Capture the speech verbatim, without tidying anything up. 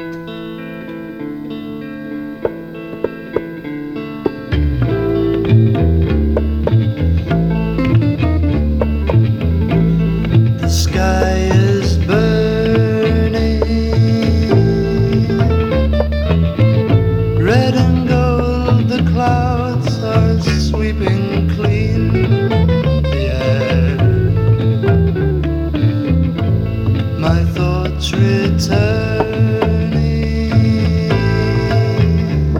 The sky is burning red and gold, the clouds are sweeping clean.